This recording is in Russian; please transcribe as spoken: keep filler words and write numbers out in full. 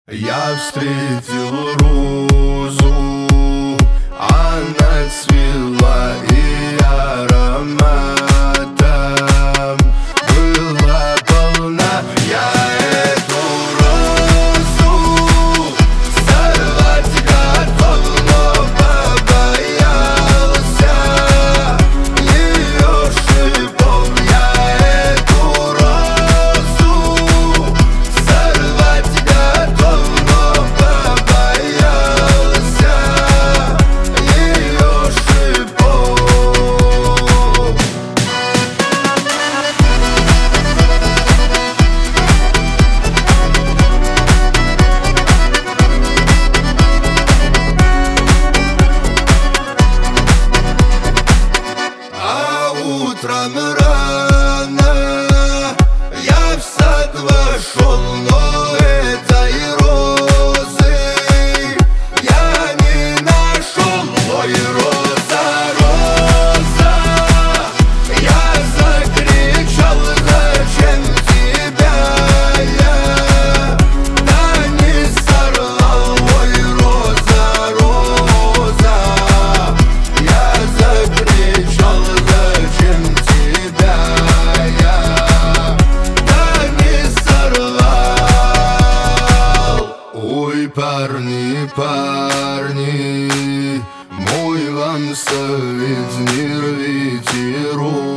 Я встретил розу, она цвела и ароматом была полна. Я эту розу сорвать готов, но побоялся ее шипов. Я эту розу сорвать готов, но побоялся ее шипов. А утром рано я в сад вошел, но этой розы я не нашел. Ой, роза, роза, я закричал: зачем тебя я да не сорвал? Ой, роза, роза, я закричал: зачем тебя я да не сорвал? Ой, парни, парни, мой вам совет: не рвите розы.